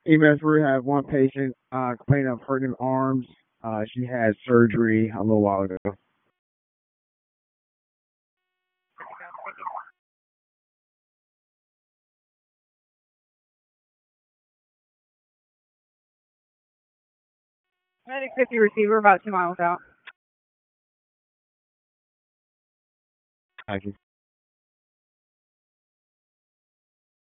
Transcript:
EMS, we have one patient complaining of hurting arms. She had surgery a little while ago. Medic 50 receiver about 2 miles out. Thank you.